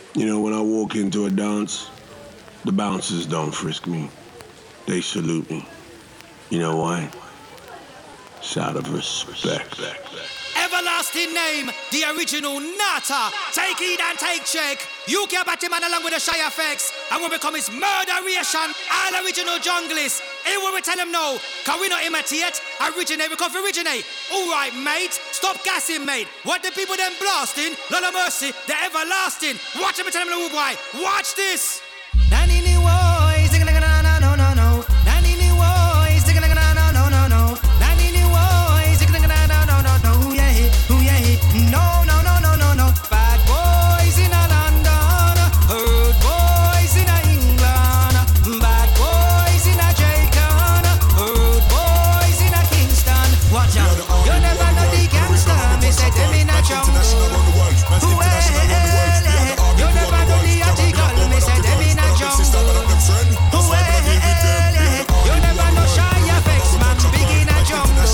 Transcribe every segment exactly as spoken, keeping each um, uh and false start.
You know, when I walk into a dance, the bouncers don't frisk me. They salute me. You know why? It's out of respect. Everlasting name, the original Nata. Take heed and take check. U K Batman along with the Shy Effects. And we become his murderation. All original junglists. Here what we tell them no. Can we not imitate? Originate, we come for originate. Alright, mate. Stop gassing, mate. What the people them blasting? Lord of mercy, the everlasting. Watch them, tell them no boy. Watch this. Nanini boy, sing like no no no no. Nanini boy, sing like no no no no no. Nanini boy, sing like no no no no no. Yeah, oh yeah. No no no no no no. Bad boys in a London, herd boys in a England, bad boys in a Jamaica, herd boys in a Kingston. Watch out, you never know the gangster. Me say them in a jungle. You never know the article. Me say them in a jungle. You never know Shy Effects, man. Big in a jungle.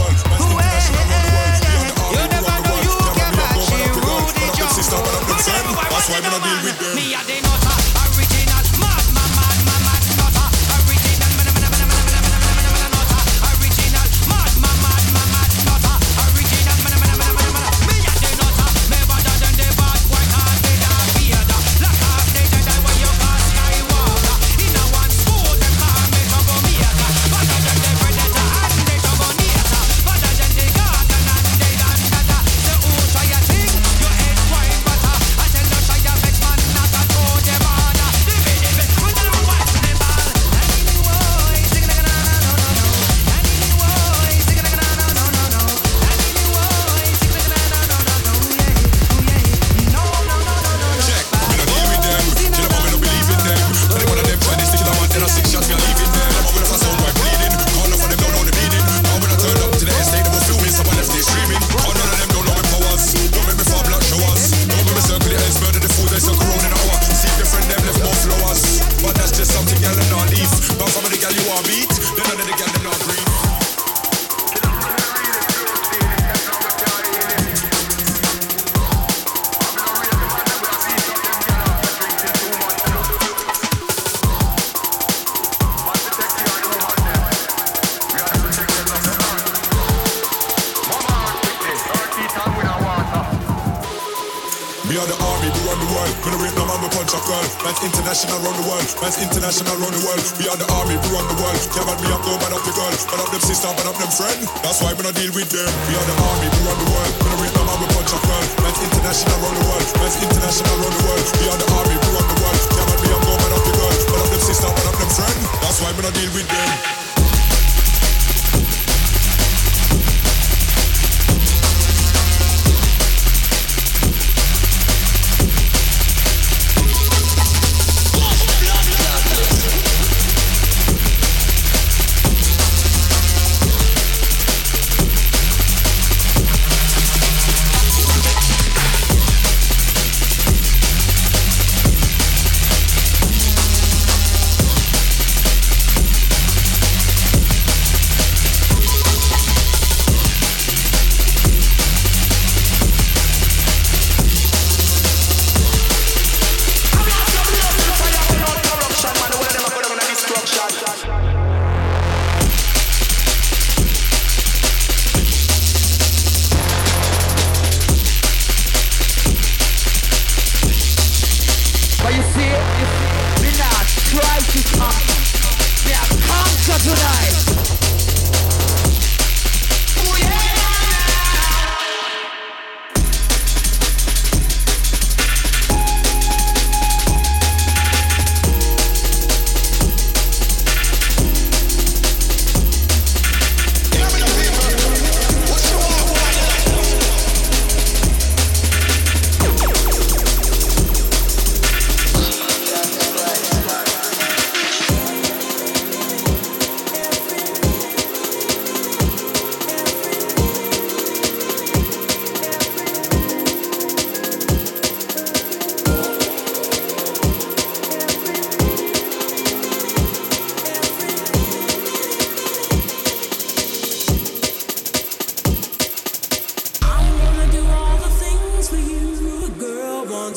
You never know you can match you, Rudy jungle. That's why we don't deal with them. Me a the nutter, original, mad, mad, mad, mad, mad, nutter, original, man, man, man, man, man, man, man, man, man, nutter, original, mad, mad, mad, mad, mad, nutter, original, man, man, man, man, man, man. Me a the nutter, me better than the bad boy, cause they don't fear that. Lock off the dead eye when you call Skywalker. In a one school, them call me troublemaker. Better than the predator and the troublemaker. Better than the garden and the landada. The who try a thing, your head wine butter. I tell the Shy Effects man not to throw the border. The baby, we tell them watch the ball. Nanny boy, sing like na na no no no. Nanny boy, sing like na na no no no. Nanny boy, sing like na na no no no. Yeah, yeah, no no no no no. Check, we don't deal with them. Tell them how we don't believe in them. Tell them one of them try this, stick it on one, then I six shots, we are leaving them. I'm over the fast sound, we're bleeding. All of them don't know the meaning. Now when I turn up to the estate, they will film me, someone left they streaming. All none of them don't know my powers. Don't make me fall blood, show us. Don't make me circle the ends, murder the food, they circle round in an hour. See your friend, them left more flowers. But that's just something girl and not leave. Now some of the girl you want beat, then none of the girl them not breathe. We are the army, we run the world. When I rape no man, we punch a girl. Man's international round the world. Man's international round the world. We are the army, we run the world. Can't bad me up, no bad up the girl. Bad up them sister, bad up them friend. That's why we don't deal with them. We are the army, we run the world. When I rape no man, we punch a girl. Man's international round the world. Man's international round the world. We are the army, we run the world. Can't bad me up, no bad up the girl. Bad up them sister, bad up them friend. That's why we don't deal with them.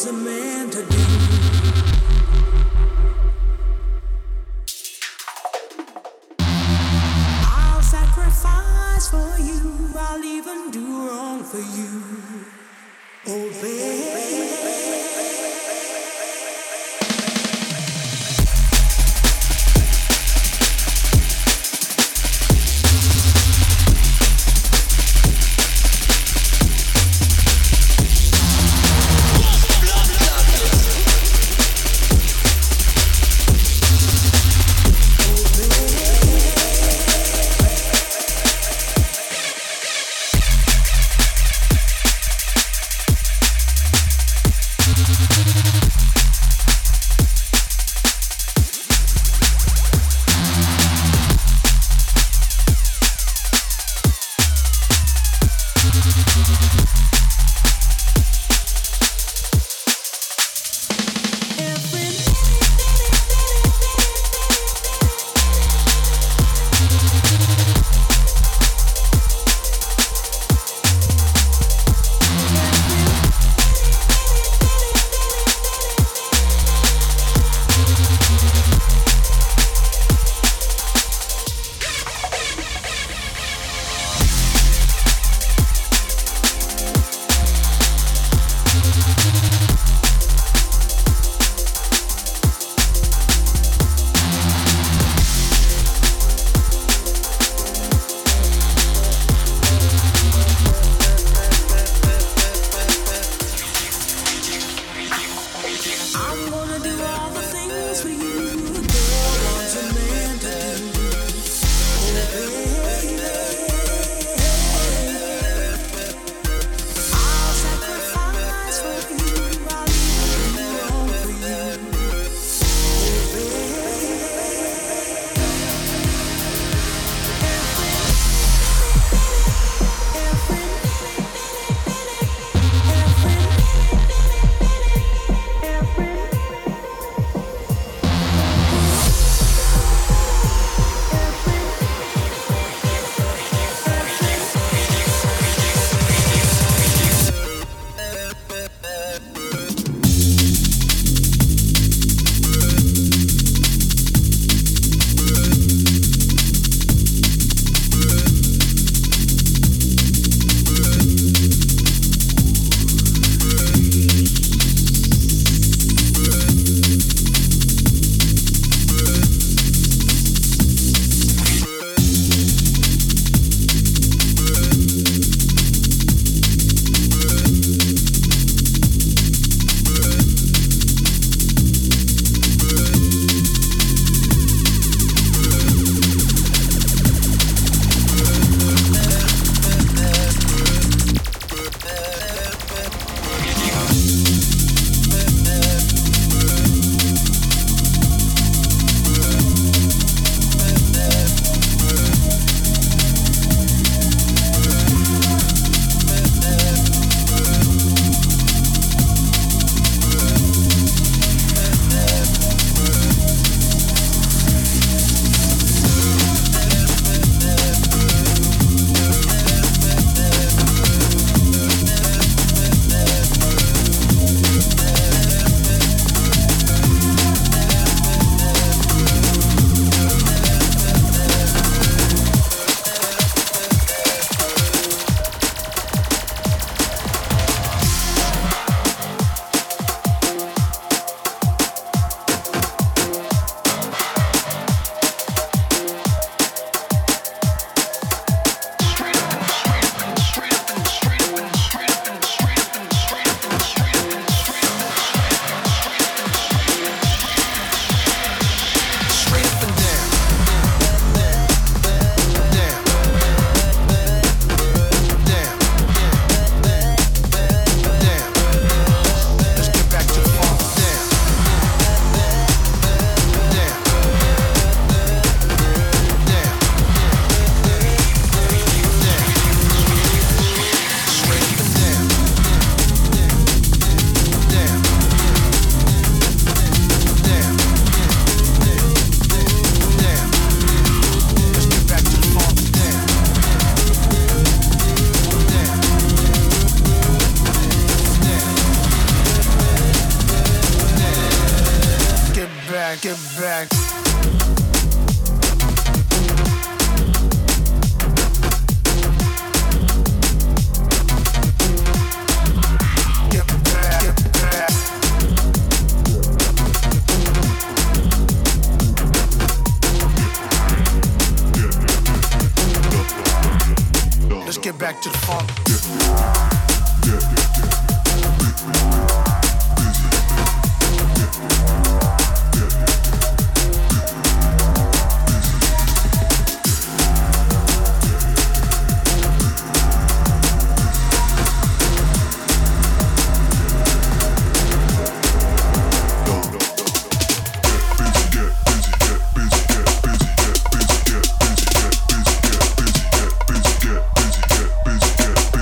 a man to do. I'll sacrifice for you, I'll even do wrong for you. Oh, baby. get back. Let's get back to the funk. Get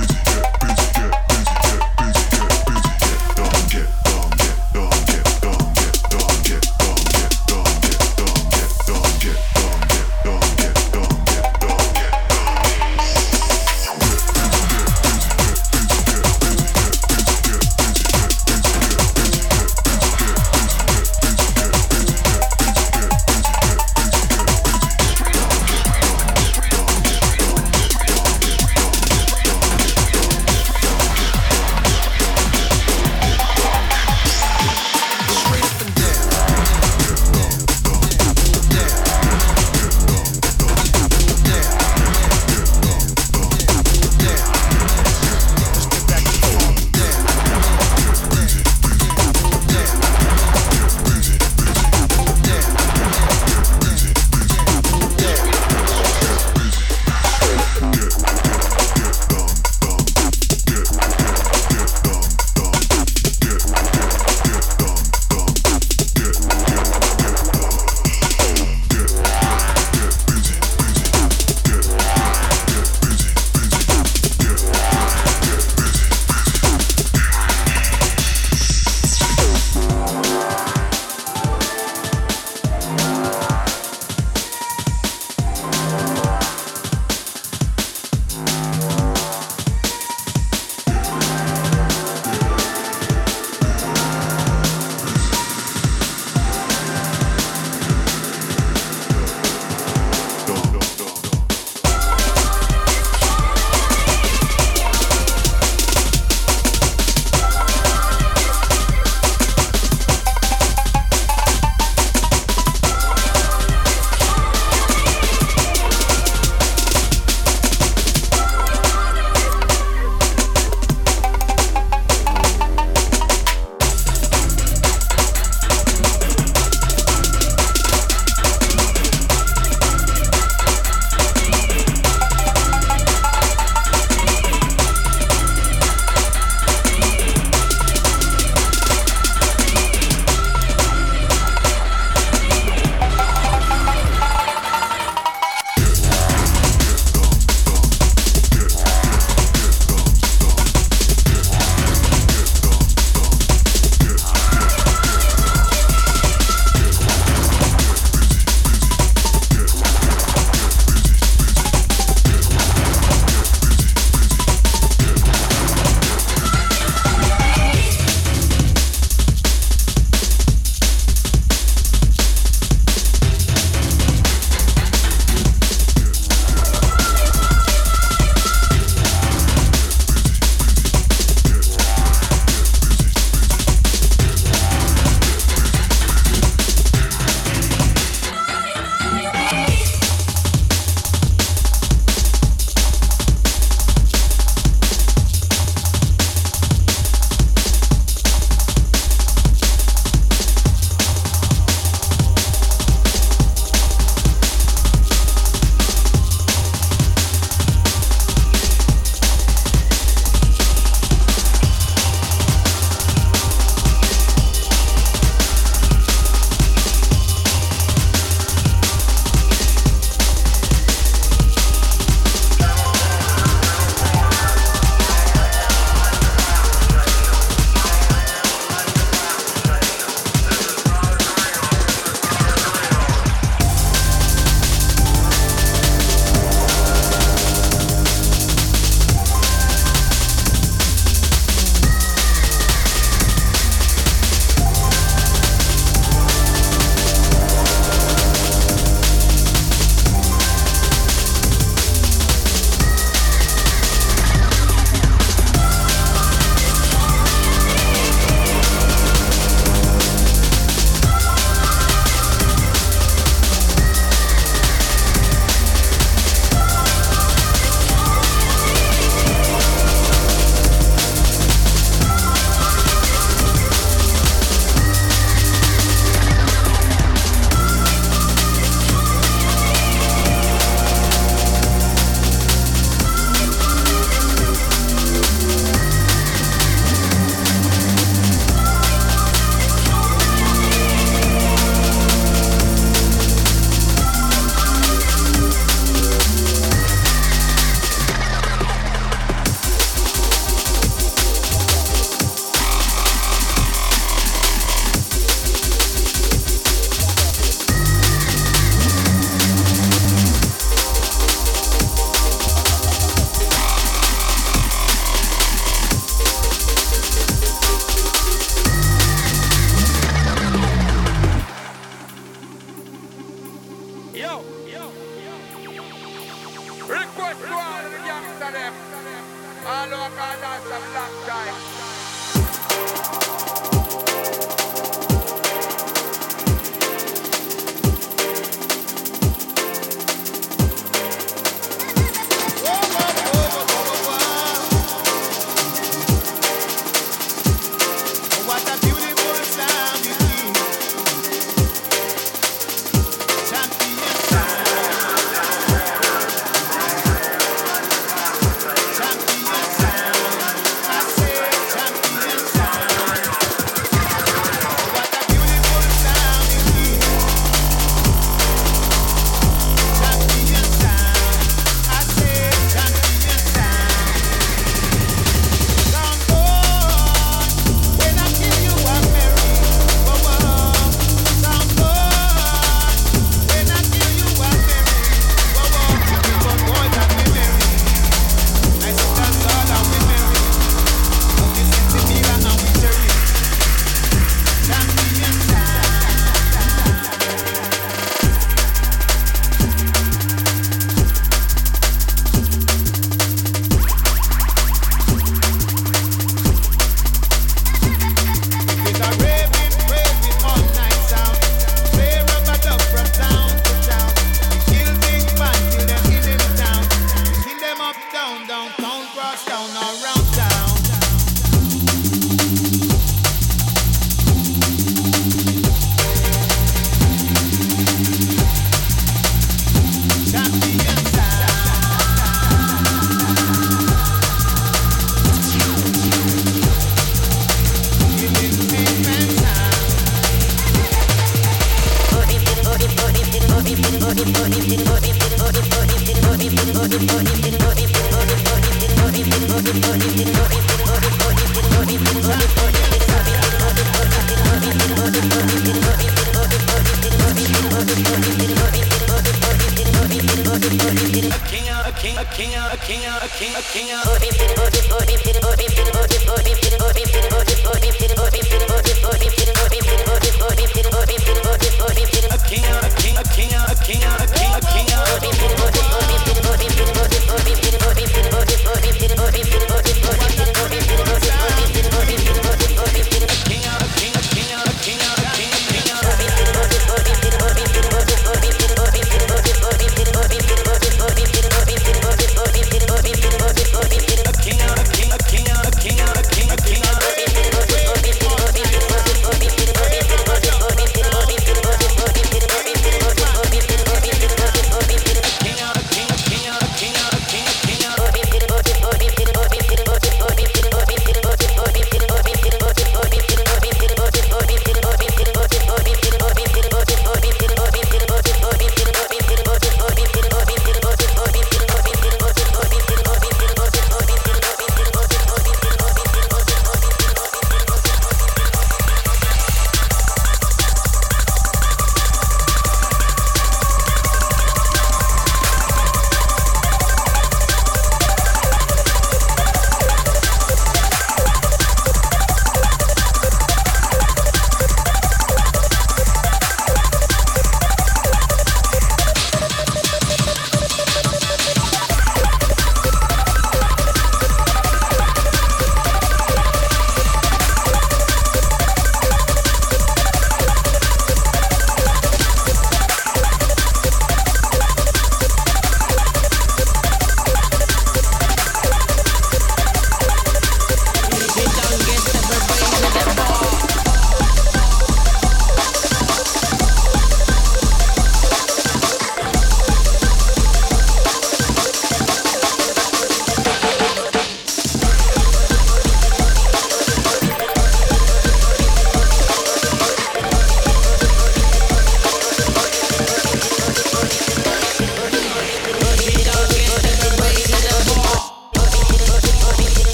king, a king, a king, a king, a king, a king, a king.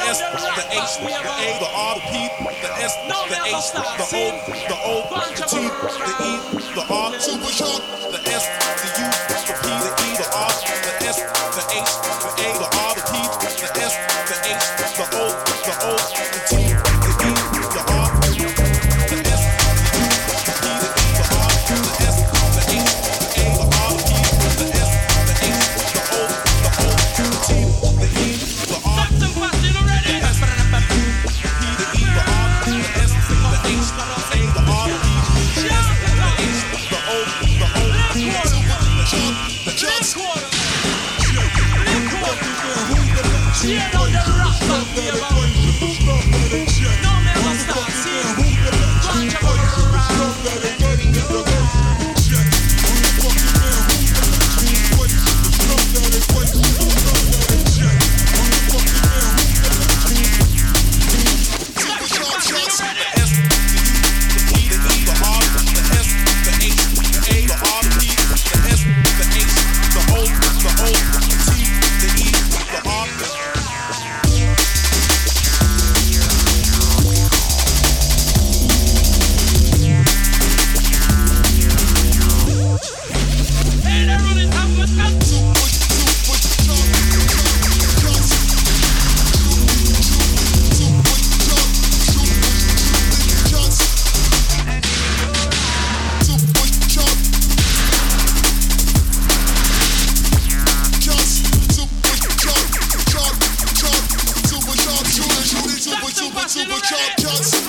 S, the H, the A, the R, the P, the S, the H, the O, the O, the T, the E, the R, super short, the S, the U, the P, the E, the R, the S, the H, the A, the R, the P, the S, the H, the O, the O, the T, the E, the R, the S, the U, the P, the E, the R, the S, the H, the A, the R, the P, the S, the H, the O, the O, the T, the E, the R. Cheer on the rock, no man will stop, see bunch of Super chop, chops.